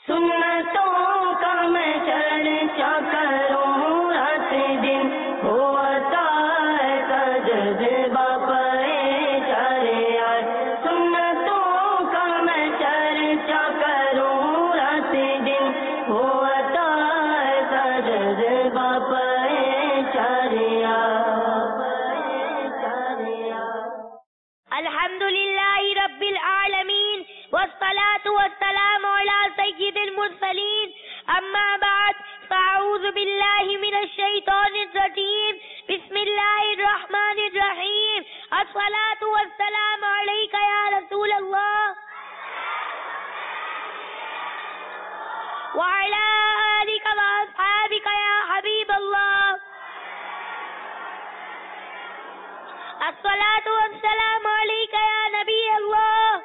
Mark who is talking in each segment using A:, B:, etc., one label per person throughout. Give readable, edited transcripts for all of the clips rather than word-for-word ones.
A: سنتوں کا میں چرچا کروں رات دن، ہوتا ہے جذبہ پریشان، سنتوں کا میں چرچا کروں رات دن، ہوتا ہے جذبہ پریشان۔
B: الحمد للہ رب العالمین والصلاة والسلام على سید المرسلین، اما بعد فاعوذ باللہ من الشیطان الرجیم، بسم اللہ الرحمن الرحیم، الصلاة والسلام علیک یا رسول اللہ وعلى آلک واصحابک یا حبیب اللہ، الصلاة والسلام علیک یا نبی اللہ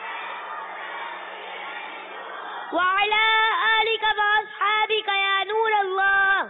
B: وعلى آلک واصحابک یا نور اللہ۔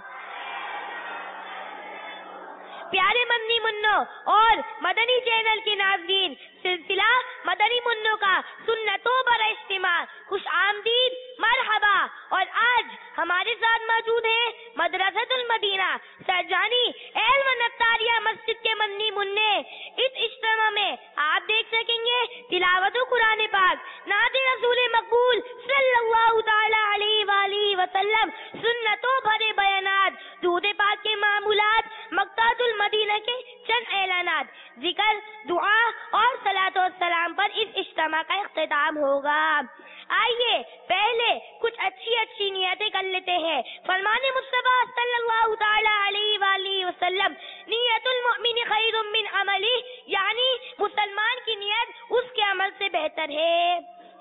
B: پیارے مدنی منوں اور مدنی چینل کے ناظرین، سلسلہ مدنی منوں کا سنتوں پر اجتماع، خوش آمدید، مرحبا۔ اور آج ہمارے ساتھ موجود ہیں مدرسۃ المدینہ سرجانی علم نتاریہ مسجد کے مدنی منع۔ اس اجتماع میں آپ دیکھ سکیں گے تلاوت قرآن پاک، نعت رسول مقبول صلی اللہ تعالی علیہ وآلہ وسلم، سنتوں بھرے بیانات، درود پاک کے معمولات، مقطعۃ المدینہ کے چند اعلانات، ذکر، دعا اور صلاۃ والسلام پر اس اجتماع کا اختتام ہوگا۔ آئیے پہلے کچھ اچھی نیتیں کر لیتے ہیں۔ فرمان مصطفیٰ صلی اللہ تعالی علیہ وآلہ وسلم، نیت المؤمن خیر من عملہ، یعنی مسلمان کی نیت اس کے عمل سے بہتر ہے۔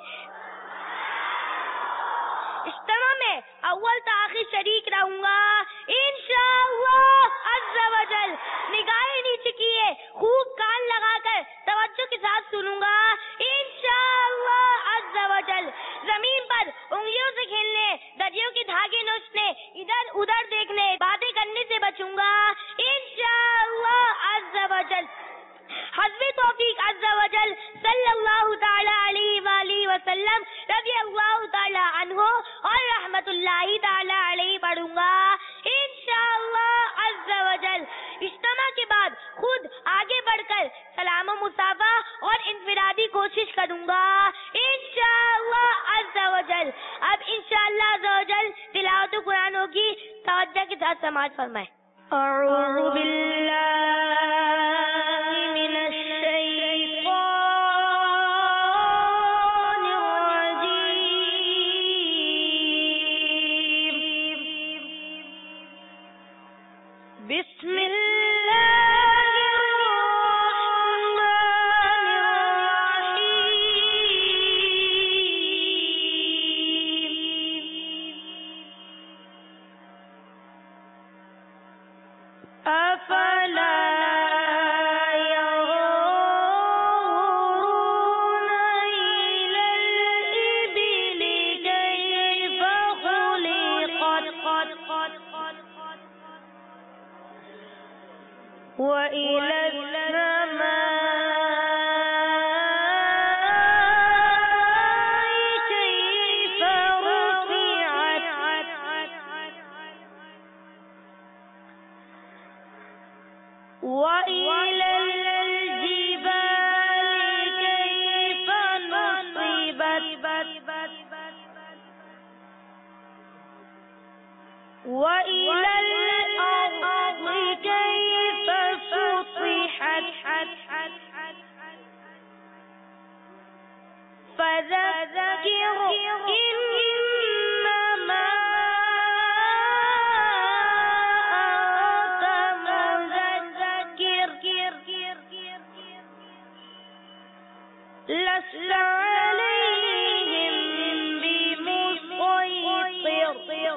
B: اجتماع میں اول تاخیر شریک رہوں گا انشاءاللہ عز و جل۔ نگاہیں نیچے کیے، خوب کان لگا کر توجہ کے ساتھ سنوں گا انشاءاللہ عز و جل۔ زمین پر انگلیوں سے کھیلنے، دریوں کے دھاگے نوچنے، ادھر ادھر دیکھنے، باتیں کرنے سے بچوں گا انشاءاللہ عز و جل۔ حسب توفیق عز و جل، صلی اللہ تعالی علیہ وآلہ وسلم، رضی اللہ تعالی عنہ اور رحمت اللہ تعالی علیہ پڑھوں گا انشاءاللہ عز و جل۔ اجتماع کے بعد خود آگے بڑھ کر سلام و مصافحہ اور انفرادی کوشش کروں گا انشاءاللہ عز و جل۔ اب انشاءاللہ عز و جل تلاوت قرآن ہوگی، توجہ کے ساتھ سماعت فرمائیں۔ اعوذ باللہ من الشیطان الرجیم، بسم اللہ الرحمن الرحیم، افلا وَإِلَى السَّمَاءِ كَيْفَ رُفِعَتْ وَإِلَى الْجِبَالِ كَيْفَ نُصِبَتْ وَإِلَى الْأَرْضِ كَيْفَ سُطِحَتْ فَذَكِّرْ إِنَّمَا أَنْتَ مُذَكِّرٌ لَّسْتَ عَلَيْهِم بِمُصَيْطِرٍ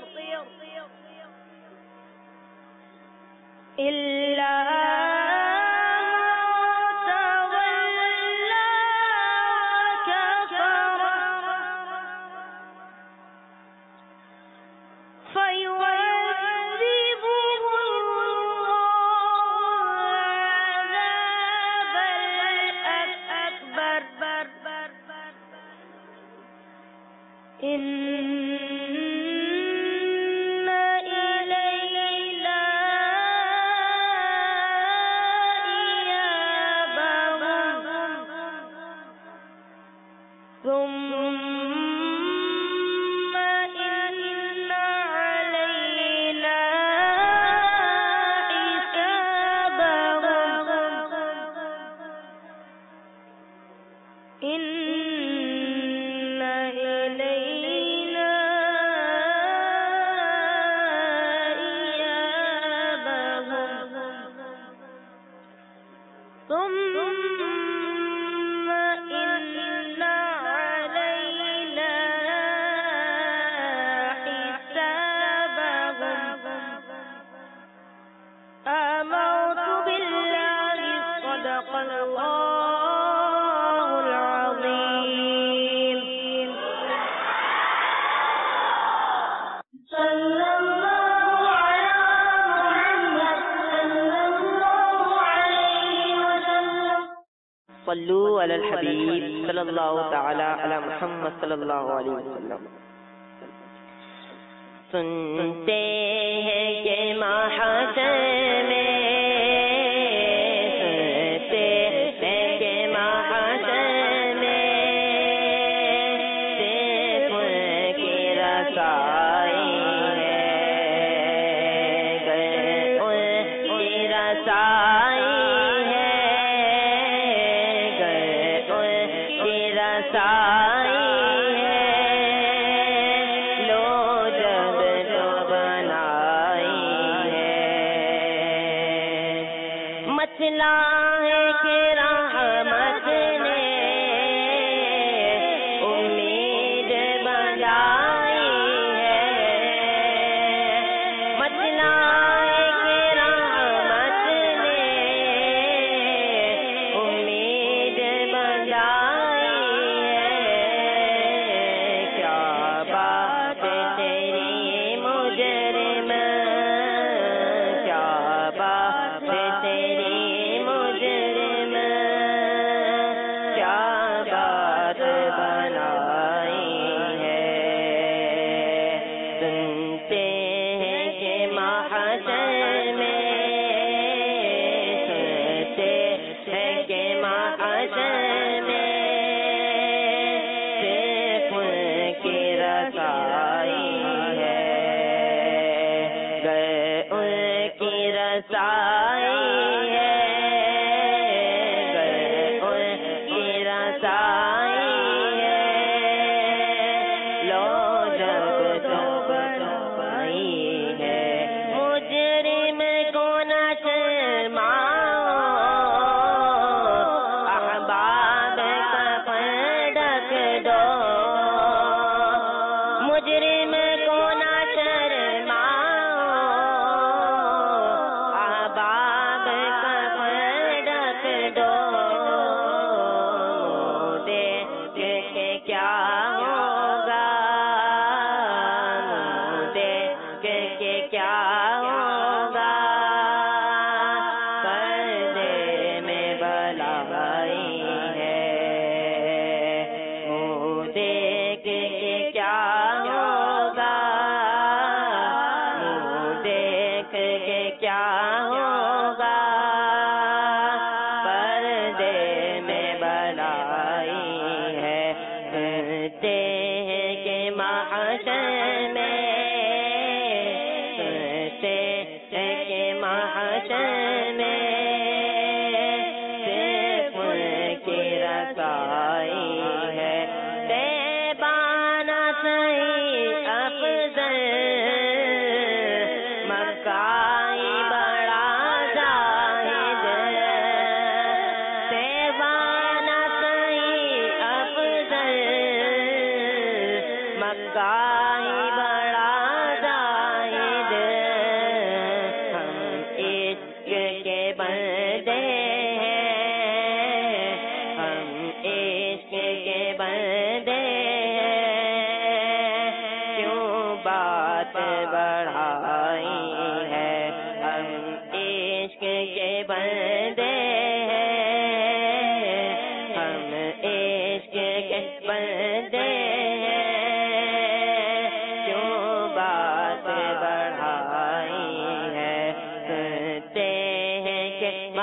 B: إِلَّا إن
C: صلو علی الحبیب صلی اللہ تعالی علی محمد صلی اللہ علیہ وسلم. سنتے ہیں کہ محشر میں سنتے ہیں کہ محشر میں صرف کی رسائی ہے کی رسائی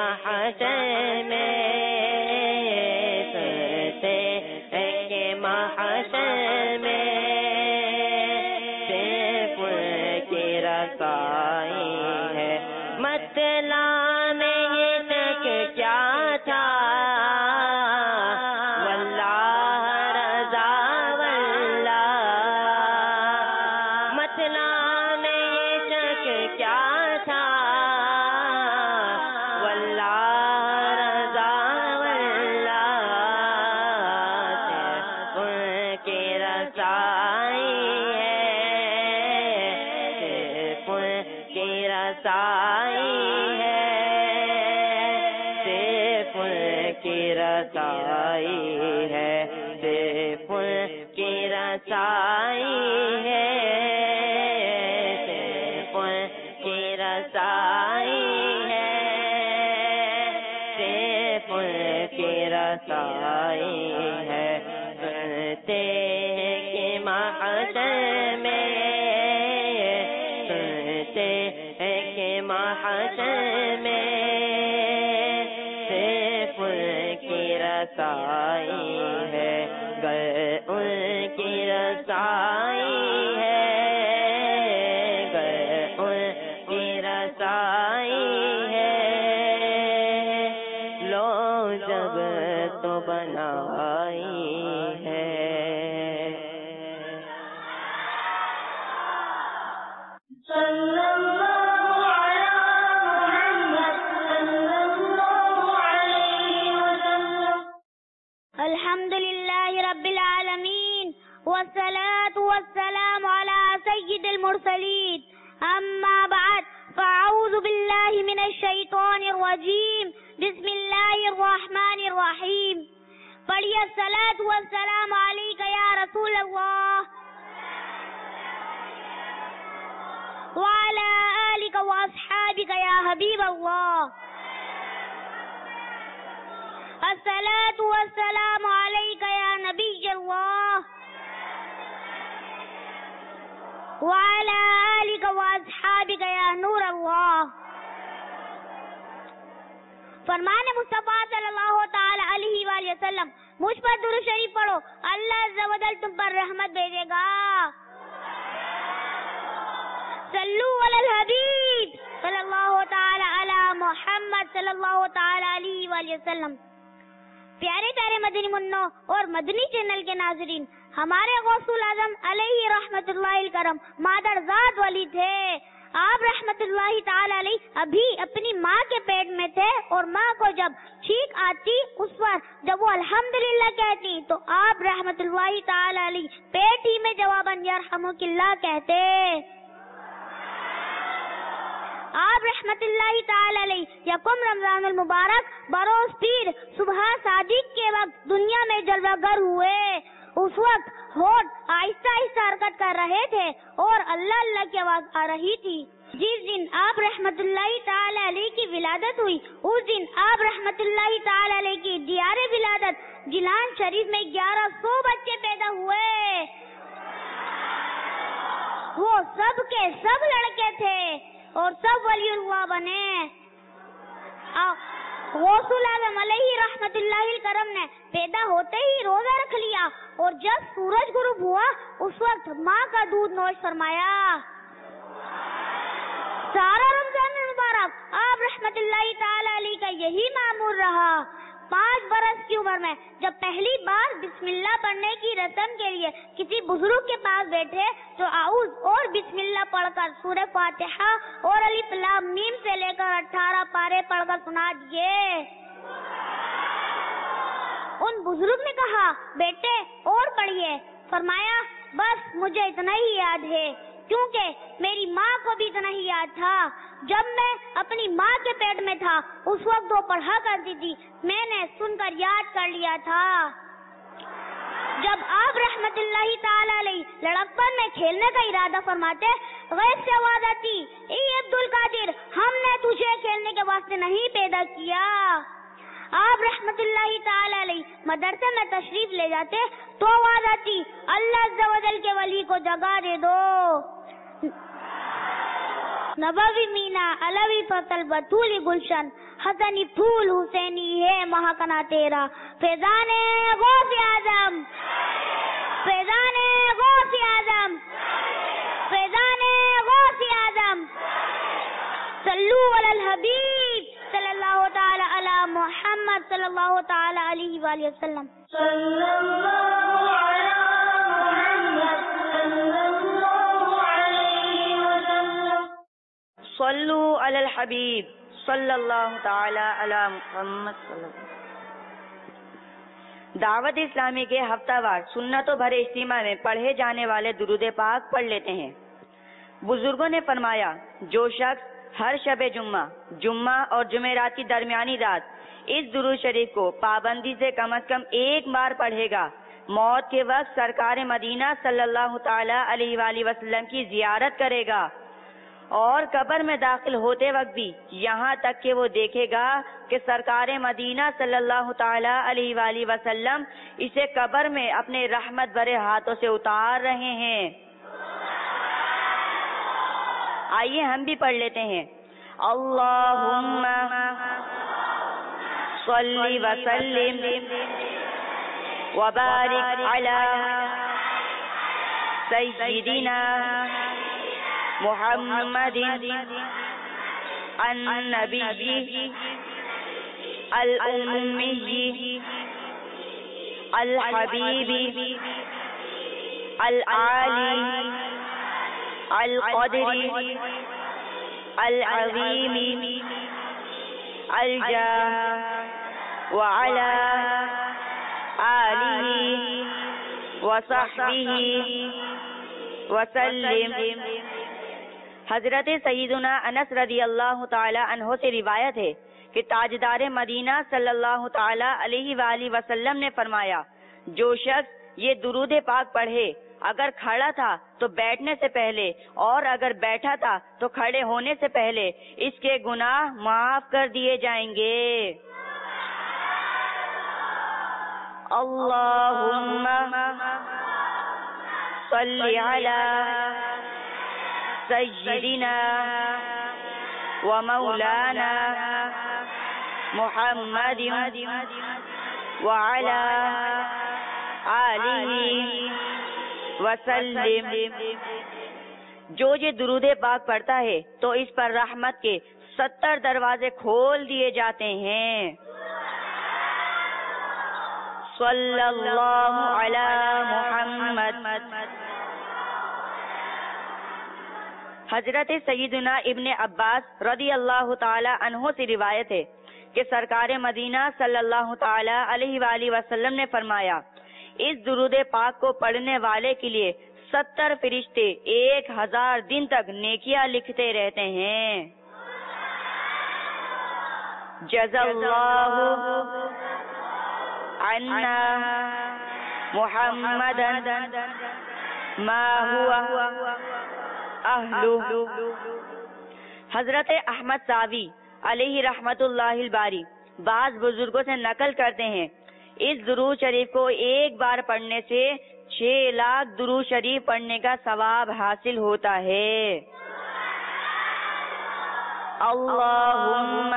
C: محشر میں سنتے ہیں کہ محشر میں صرف ان کی رسائی ہے. مطلع میں یہ شک کیا تھا واللہ رضا واللہ. مطلع میں یہ شک کیا تھا واللہ رضا واللہ. صرف ان کی رسائی ہے صرف ان کی رسائی ہے صرف ان کی رسائی ہے صرف ان کی رسائی ہے صرف ان کی رسائی ہے صرف ان کی رسائی ہے. سنتے ہیں کہ محشر میں سنتے ہیں کہ محشر میں صرف ان کی رسائی ہے گر ان کی رسائی ہے گر ان کی رسائی ہے. لو جب تو بنائی ہے.
A: صلی اللہ علی محمد صلی اللہ علیہ وسلم.
B: الحمد لله رب العالمين والصلاة والسلام على سيد المرسلين. أما بعد فأعوذ بالله من الشيطان الرجيم. بسم الله الرحمن الرحيم. پڑھیے الصلاة والسلام عليك يا رسول الله وعلى آلك وأصحابك يا حبيب الله. الصلاة والسلام عليك يا نبي الله وعلى آلك وأصحابك يا نور الله. فرمان مصطفیٰ صلی اللہ تعالی علیہ وآلہ وسلم مجھ پر درود شریف پڑھو اللہ عز و جل تم پر رحمت بھیجے گا. صلو علی الحبیب صلی اللہ تعالی علی محمد صلی اللہ تعالی علیہ وآلہ وسلم. پیارے پیارے مدنی منوں اور مدنی چینل کے ناظرین، ہمارے غوث الاعظم علیہ رحمت اللہ الکرم مادرزاد ولی تھے. آپ رحمت اللہ تعالی علیہ ابھی اپنی ماں کے پیٹ میں تھے اور ماں کو جب چھینک آتی اس پر جب وہ الحمدللہ کہتی تو آپ رحمت اللہ تعالی علیہ پیٹ ہی میں جواباً یرحمک اللہ کہتے. آپ رحمت اللہ تعالی علیہ یکم رمضان المبارک بروز پیر صبح صادق کے وقت دنیا میں جلوہ گر ہوئے. اس وقت ہونٹ آہستہ آہستہ حرکت کر رہے تھے اور اللہ اللہ کی آواز آ رہی تھی. جس دن آپ رحمت اللہ تعالی علیہ کی ولادت ہوئی اس دن آپ رحمت اللہ تعالی علیہ کی دیار ولادت جیلان شریف میں 1100 بچے پیدا ہوئے. وہ سب کے سب لڑکے تھے اور سب ولی اللہ بنے. غوث الاعظم علیہ رحمت اللہ الکرم نے پیدا ہوتے ہی روزہ رکھ لیا اور جب سورج غروب ہوا اس وقت ماں کا دودھ نوش فرمایا. سارا رمضان المبارک آپ رحمت اللہ تعالی علیہ کا یہی معمول رہا. 5 برس کی عمر میں جب پہلی بار بسم اللہ پڑھنے کی رسم کے لیے کسی بزرگ کے پاس بیٹھے تو اعوذ اور بسم اللہ پڑھ کر سورہ فاتحہ اور الف لام میم سے لے کر 18 پارے پڑھ کر سنا دیے. ان بزرگ نے کہا بیٹے اور پڑھیے. فرمایا بس مجھے اتنا ہی یاد ہے کیونکہ میری ماں کو بھی اتنا ہی یاد تھا. جب میں اپنی ماں کے پیٹ میں تھا اس وقت وہ پڑھا کرتی تھی میں نے سن کر یاد کر لیا تھا. جب آپ رحمت اللہ تعالی علیہ لڑکپن میں کھیلنے کا ارادہ فرماتے غیب سے آواز آتی اے عبد القادر ہم نے تجھے کھیلنے کے واسطے نہیں پیدا کیا. آپ رحمت اللہ تعالی علیہ مدرسے میں تشریف لے جاتے تو آواز آتی اللہ عز و جل کے ولی کو جگہ دے دو. نبوی مینا علوی فصل بطولی گلشن حسنی پھول حسینی ہے مہکنا تیرا فیضان غوث اعظم فیضان غوث اعظم فیضان غوث اعظم صلو علی الحبیب صلی اللہ تعالی علی محمد صلی اللہ تعالی علیہ وآلہ وسلم
A: صلی اللہ علی محمد صلی اللہ علیہ وسلم
C: صلو علی الحبیب صلی اللہ تعالی علی محمد صلی اللہ علیہ وسلم۔ دعوت اسلامی کے ہفتہ وار سنتوں بھرے اجتماع میں پڑھے جانے والے درود پاک پڑھ لیتے ہیں۔ بزرگوں نے فرمایا جو شخص ہر شب جمعہ اور جمعرات کی درمیانی رات اس درود شریف کو پابندی سے کم از کم ایک بار پڑھے گا، موت کے وقت سرکار مدینہ صلی اللہ تعالی علیہ وآلہ وسلم کی زیارت کرے گا، اور قبر میں داخل ہوتے وقت بھی یہاں تک کہ وہ دیکھے گا کہ سرکار مدینہ صلی اللہ تعالی علیہ وآلہ وسلم اسے قبر میں اپنے رحمت بھرے ہاتھوں سے اتار رہے ہیں۔ آئیے ہم بھی پڑھ لیتے ہیں۔ اللہم صلی وسلم وبارک علی سیدنا محمد النبی الأمی الحبیب العالی القدر العظیم الجاہ وعلى آلہ وصحبہ وسلم۔ حضرت سیدنا انس رضی اللہ تعالی عنہ سے روایت ہے کہ تاجدار مدینہ صلی اللہ تعالی علیہ وآلہ وسلم نے فرمایا جو شخص یہ درود پاک پڑھے اگر کھڑا تھا تو بیٹھنے سے پہلے اور اگر بیٹھا تھا تو کھڑے ہونے سے پہلے اس کے گناہ معاف کر دیے جائیں گے۔ اللہم صلی علی سیدنا ومولانا محمد وعلی آلہ وسلم۔ جو یہ درود پاک پڑھتا ہے تو اس پر رحمت کے 70 دروازے کھول دیے جاتے ہیں۔ صلی اللہ علی محمد۔ حضرت سیدنا ابن عباس رضی اللہ تعالی عنہ سے روایت ہے کہ سرکار مدینہ صلی اللہ تعالی علیہ وآلہ وسلم نے فرمایا اس درود پاک کو پڑھنے والے کے لیے 70 فرشتے 1000 دن تک نیکیاں لکھتے رہتے ہیں۔ جزا اللہ عنا محمدا ما هو اہلہ۔ حضرت احمد ساوی علیہ رحمت اللہ الباری بعض بزرگوں سے نقل کرتے ہیں اس درود شریف کو ایک بار پڑھنے سے 6 لاکھ درود شریف پڑھنے کا ثواب حاصل ہوتا ہے۔ اللہم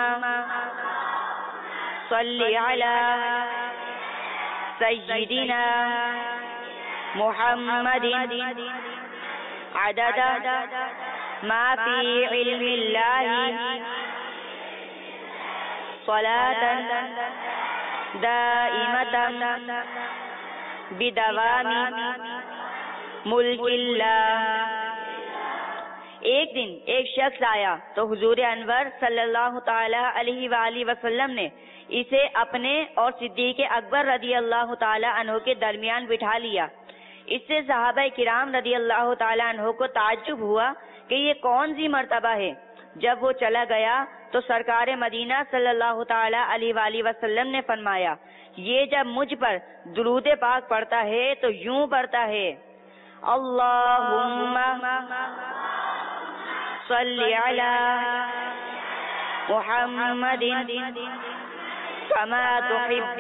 C: صلی علی سیدنا محمد عدد ما فی علم اللہ صلاة دائمة بدوام ملک اللہ۔ ایک دن ایک شخص آیا تو حضور انور صلی اللہ تعالی علیہ وآلہ وسلم نے اسے اپنے اور صدیق اکبر رضی اللہ تعالی عنہ کے درمیان بٹھا لیا۔ اس سے صحابہ کرام رضی اللہ تعالی عنہ کو تعجب ہوا کہ یہ کون سی مرتبہ ہے۔ جب وہ چلا گیا تو سرکار مدینہ صلی اللہ تعالی علیہ وآلہ وسلم نے فرمایا یہ جب مجھ پر درود پاک پڑھتا ہے تو یوں پڑھتا ہے اللہم صلی علی محمد کما تحب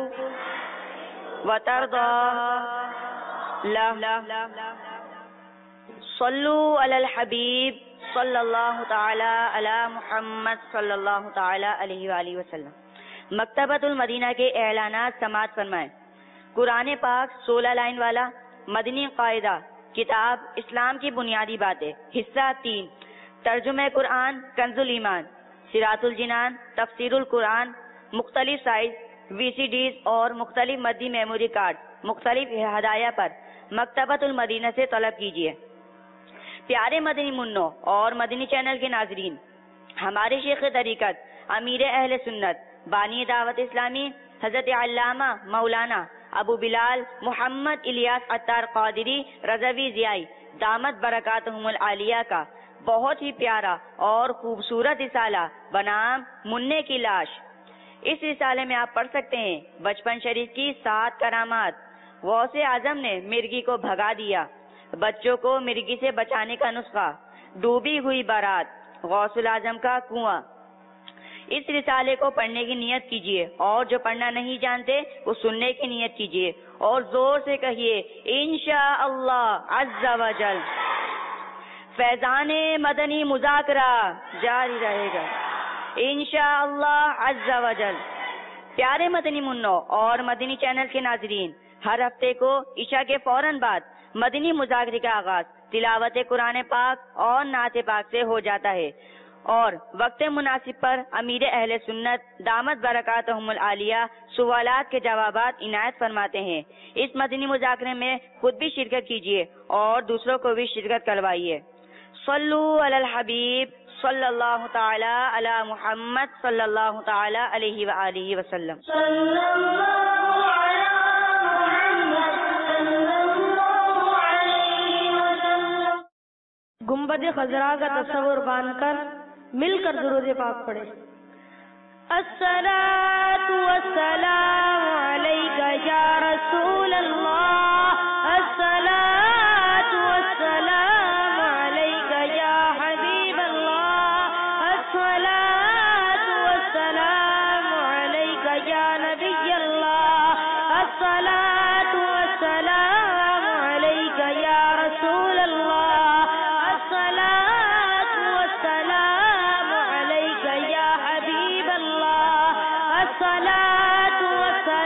C: وترضى صلو علی الحبیب صلی اللہ تعالی علی محمد صلی اللہ تعالی علیہ وآلہ وسلم۔ مکتبۃ المدینہ کے اعلانات سماعت فرمائیں۔ قرآن پاک 16 لائن والا مدنی قاعدہ، کتاب اسلام کی بنیادی باتیں، حصہ 3، ترجمہ قرآن کنز الایمان، صراط الجنان، تفسیر القرآن، مختلف سائز VCDs اور مختلف مدنی میموری کارڈ مختلف ہدایہ پر مکتبۃ المدینہ سے طلب کیجیے۔ پیارے مدنی منوں اور مدنی چینل کے ناظرین، ہمارے شیخ طریقت امیر اہل سنت بانی دعوت اسلامی حضرت علامہ مولانا ابو بلال محمد الیاس عطار قادری رضوی ضیائی دامت برکاتہم العالیہ کا بہت ہی پیارا اور خوبصورت رسالہ بنام منع کی لاش۔ اس رسالے میں آپ پڑھ سکتے ہیں بچپن شریف کی 7 کرامات، غوث اعظم نے مرغی کو بھگا دیا، بچوں کو مرغی سے بچانے کا نسخہ، ڈوبی ہوئی بارات، غوث الاعظم کا کنواں۔ اس رسالے کو پڑھنے کی نیت کیجیے اور جو پڑھنا نہیں جانتے وہ سننے کی نیت کیجیے اور زور سے کہیے انشاءاللہ عز و جل۔ فیضان مدنی مذاکرہ جاری رہے گا انشاءاللہ عز و جل۔ پیارے مدنی منوں اور مدنی چینل کے ناظرین، ہر ہفتے کو عشاء کے فوراً بعد مدنی مذاکرے کا آغاز تلاوت قرآن پاک اور نعت پاک سے ہو جاتا ہے اور وقت مناسب پر امیر اہل سنت دامت برکاتہم العالیہ سوالات کے جوابات عنایت فرماتے ہیں۔ اس مدنی مذاکرے میں خود بھی شرکت کیجیے اور دوسروں کو بھی شرکت کروائیے۔ صلو علی الحبیب صلی اللہ تعالی علی محمد صلی اللہ تعالی علیہ وآلہ وسلم۔
A: صلی اللہ علی محمد صلی اللہ علیہ وسلم۔
D: گنبد خضرا کا تصور باندھ کر مل کر درود پاک پڑھے۔ الصلاۃ والسلام علیک یا رسول اللہ، الصلاۃ والسلام علیک یا حبیب اللہ، الصلاۃ والسلام علیک یا نبی اللہ، الصلاۃ والسلام علیک یا رسول اللہ، الصلاۃ والسلام علیک یا حبیب اللہ، الصلاۃ والسلام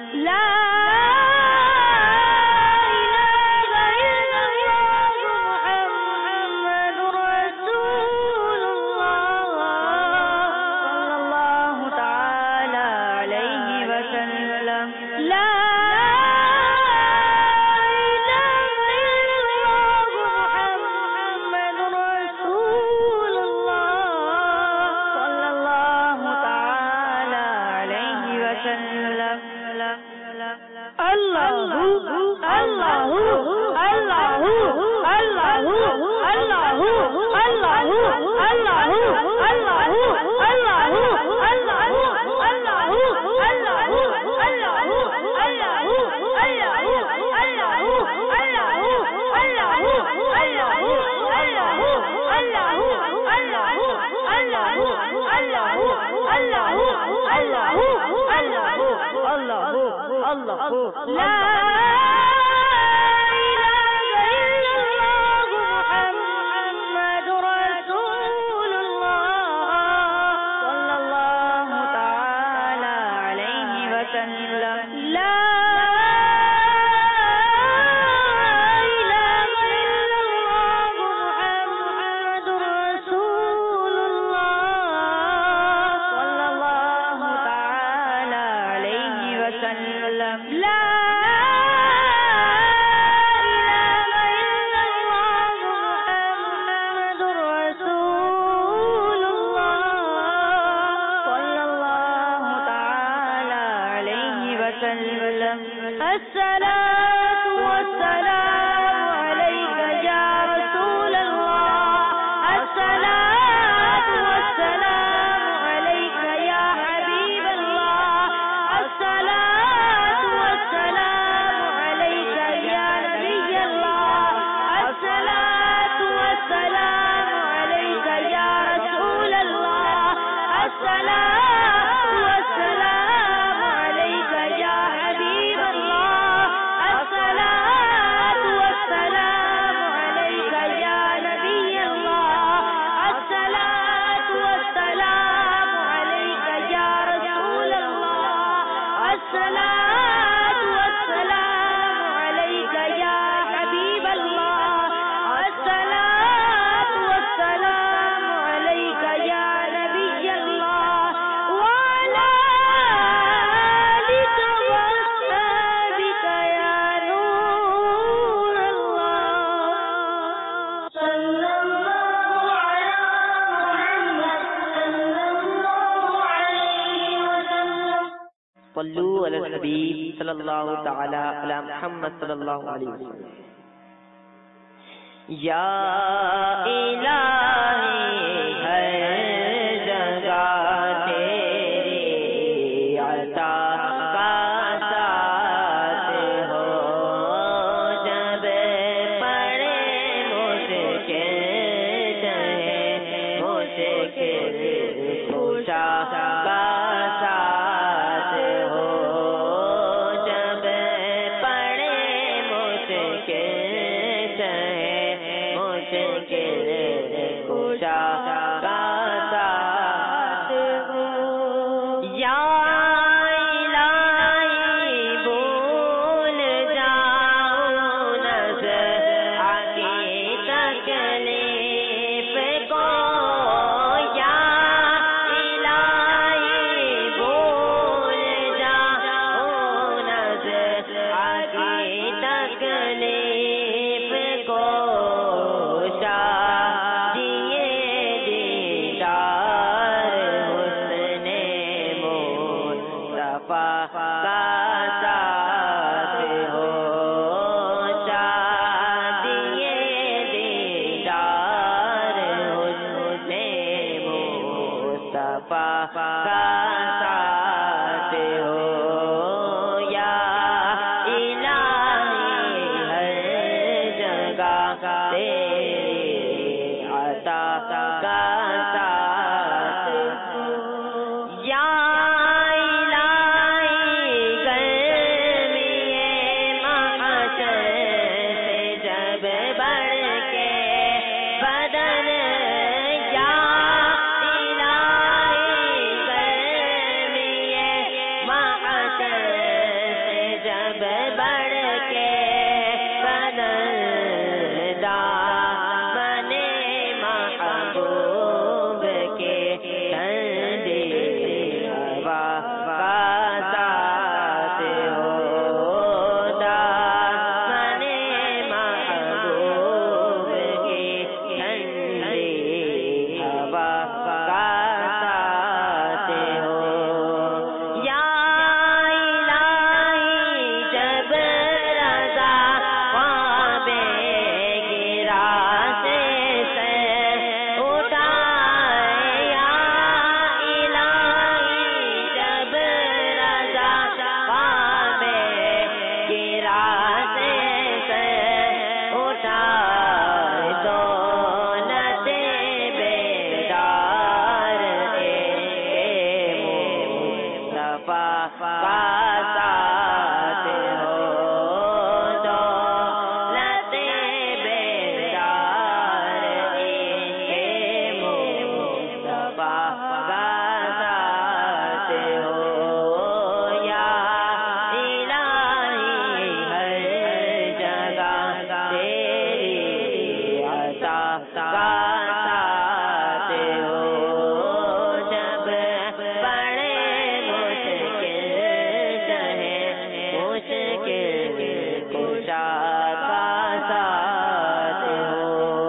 D: لا
E: صلو علی الحبیب صلی اللہ تعالی علی محمد صلی اللہ علیہ وسلم. یا الہی ہر جگہ تیری عطا کا ساتھ ہو، جب پڑے مشکل چاہے مشکل کشا کا ساتھ ہو، جب پڑے مشکل چاہے مشکل کشا کا ساتھ ہو. یا الہی بھول جاؤں نظر آتی تکلیف کو، یا الہی بھول جاؤں نظر آتی تکلیف کو، شادیے دیدار حسن مصطفیٰ کا ساتھ ہو، شادیے دیدار حسن مصطفیٰ کا ساتھ ہو. یا الہی ہر جگہ تیری عطا کا ساتھ ہو. یا الہی گرمی محشر سے جب بڑھ کے بدن، یا الہی گرمی محشر سے بڑھ کے دامن محبوب کے ٹھنڈی ہوا کا ساتھ ہو دامن محبوب کے ٹھنڈی ہوا کا ساتھ ہو یا الہی جب رضا خواب گرا سے سر اٹھائے یا الہی جب رضا خواب گرا سے سر اٹھائے دولت بیدار مصطفیٰ کا ساتھ ہو دولت بیدار مصطفیٰ کا ساتھ ہو یا الہی ہر جگہ تیری عطا کا ساتھ ہو جب بڑے مشکل چاہے مشکل کشا کا ساتھ ہو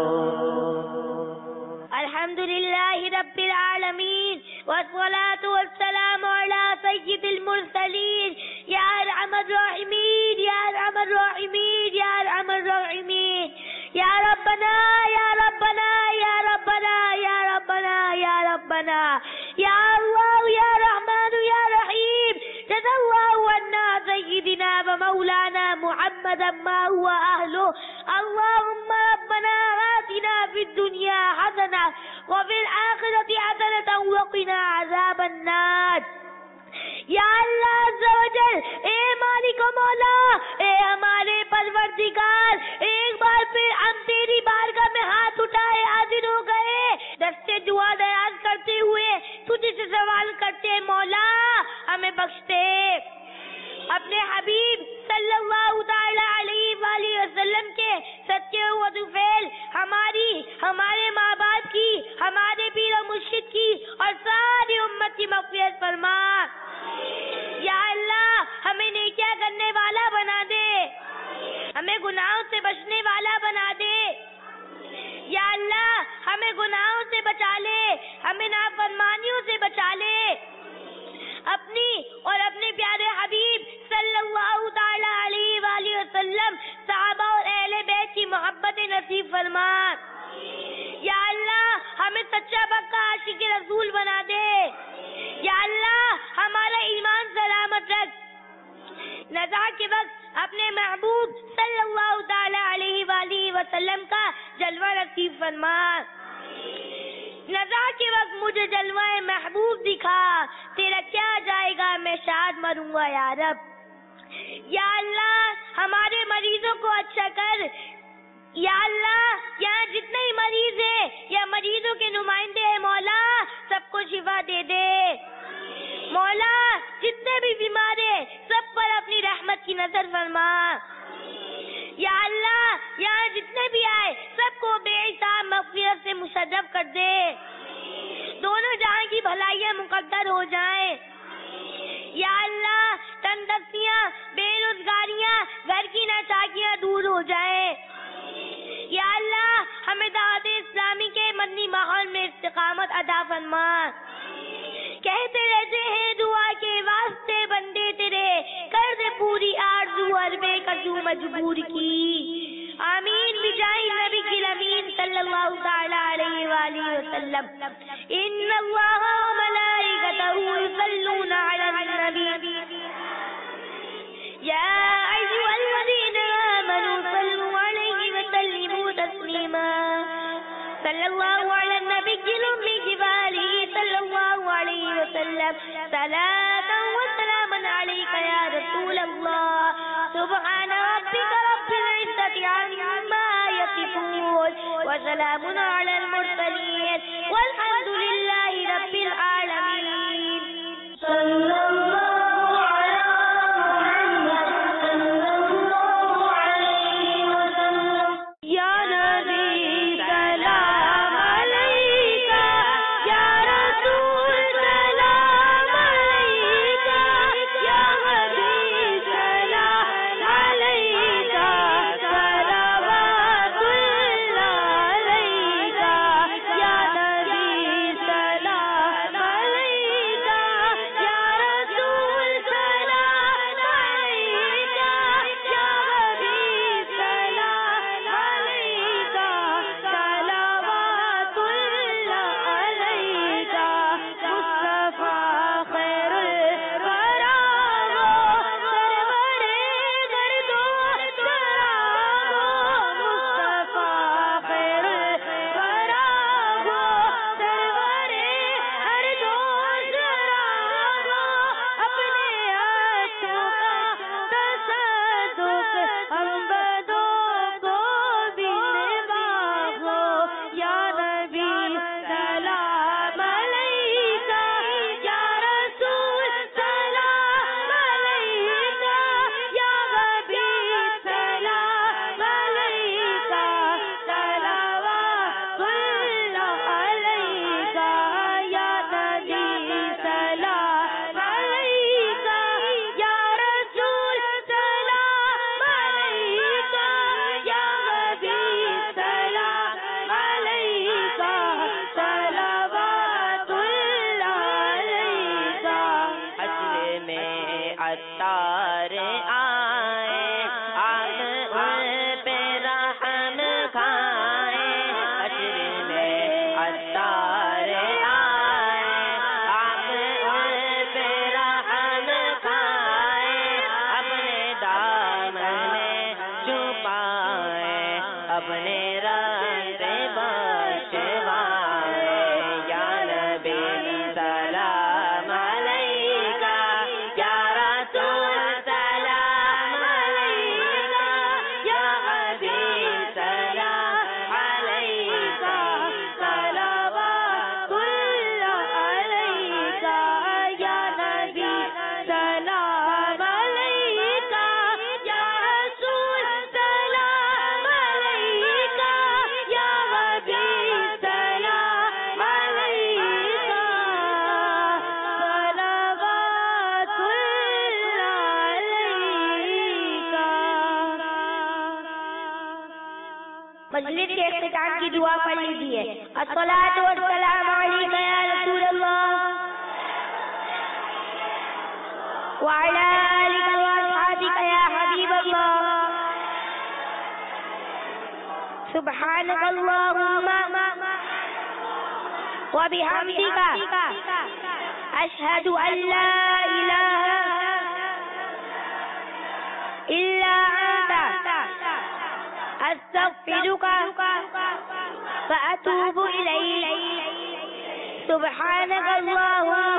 B: الحمدللہ رب العالمین والصلاة والسلام على سید المرسلین یا ارحم الراحمین یا ارحم الراحمین یا ارحم الراحمین یا ربنا یا ربنا یا ربنا یا ربنا یا ربنا یا اللہ یا رحمان یا رحیم جزا اللہ عنا سیدنا ومولانا محمد ما هو اہلہ اللہم ربنا آتنا فی الدنیا حسنہ وفی الآخرة حسنة وقنا عذاب النار یا اللہ عز و جل اے مالک و مولا اے ہمارے پروردگار ایک بار پھر ہم تیری بارگاہ میں ہاتھ اٹھائے حاضر ہو گئے دستے دعا دراز کرتے ہوئے تجھ سے سوال کرتے مولا ہمیں بخش دے اپنے حبیب صلی اللہ تعالی علیہ وآلہ وسلم کے صدقے و طفیل ہمارے ماں باپ کی ہمارے پیر و مرشد کی اور ساری امت کی مغفرت فرما یا اللہ ہمیں نیکیاں کرنے والا بنا دے ہمیں گناہوں سے بچنے والا بنا دے یا اللہ ہمیں گناہوں سے بچا لے ہمیں نافرمانیوں سے بچا لے اپنی اور اپنے پیارے حبیب صلی اللہ تعالی علیہ وآلہ وسلم صحابہ اور اہل بیت کی محبت نصیب فرما یا اللہ ہمیں سچا پکا عاشق رسول بنا دے یا اللہ ہمارا ایمان سلامت رکھ نزا کے وقت اپنے محبوب صلی اللہ تعالی علیہ وآلہ وسلم کا جلوہ نصیب فرما نزا کے وقت مجھے جلوہ محبوب دکھا تیرا کیا جائے گا میں شاد مروں گا یا رب یا اللہ ہمارے مریضوں کو اچھا کر یا اللہ یہاں جتنے ہی مریض ہیں یا مریضوں کے نمائندے ہیں مولا سب کو شفا دے دے مولا جتنے بھی بیمار ہیں سب پر اپنی رحمت کی نظر فرما یا اللہ یہاں جتنے بھی آئے سب کو بے حساب مغفرت سے مشرف کر دے دونوں جہاں کی بھلائیاں مقدر ہو جائیں یا اللہ تندرستیاں بے روزگاریاں گھر کی ناچاکیاں دور ہو جائیں یا اللہ ہمیں دعوت اسلامی کے مدنی ماحول میں استقامت عطا فرما کہتے رہتے ہیں دعا کے واسطے بندے تیرے کر دے پوری آرزو عربے کجو مجبور کی آمین بجاہ نبی الامین صلی اللہ تعالی علیہ وآلہ وسلم ان اللہ وملائکتہ یصلون علی النبی یا ایھا الذین آمنوا صلوا علیہ وسلموا تسلیما صلی اللہ علی النبی الأمی وآلہ صلی اللہ علیہ وسلم صلاة وسلام علیک یا رسول اللہ سبحان ربک رب العزة عما یصفون وسلام علی المرسلین والحمد للہ رب العالمین
A: صلی اللہ علی محمد
E: عطار آئے آپ ان پہ رحم کھائے حشر میں عطار آئے آپ ان پہ رحم کھائے اپنے دامن چھپائے اپنے رنگ سے بچوائے یا نبی سلام علیکہ یا رسول سلام علیکہ یا حبیب سلام علیکہ صلوات اللہ علیکہ یا نبی سلام علیکہ یا رسول سلام علیکہ یا حبیب سلام علیکہ صلوات اللہ علیکہ۔
B: مجلس کے اختتام کی دعا پڑھ لیجیے۔ الصلاۃ والسلام علیک یا رسول اللہ وعلی آلک واصحابک یا حبیب اللہ سبحانک اللہم وبحمدک اشہد ان لا الہ الا انت استغفرک فاتوب الیک سبحانک اللہم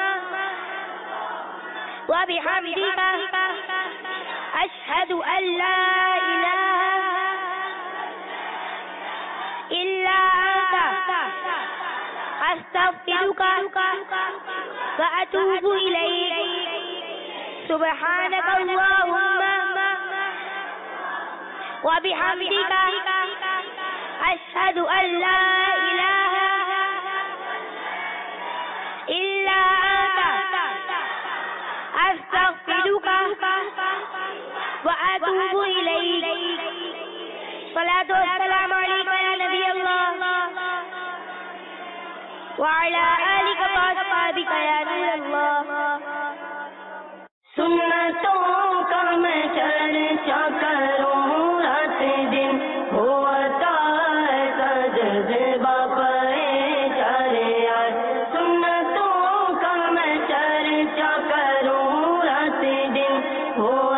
B: وبحمدک اشہد ان لا الہ الا انت استغفرک فاتوب الیک سبحانک اللہم وبحمدک اشہد ان لا الہ الا انت استغفرک واتوب الیک صلاۃ والسلام علیک یا نبی اللہ وعلی آلک واصحابک یا نور اللہ۔
A: سنتوں کا میں چرچا کروں رات دن ہوتا ہے جذبہ پائے جارے یار سنتوں کا میں چرچا کروں رات دن ہو